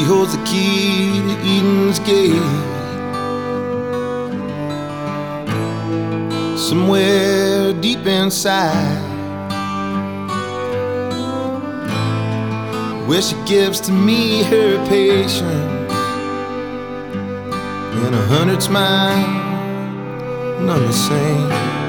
holds the key to Eden's gate. Somewhere deep inside, where she gives to me her patience, and 100 smiles, none the same.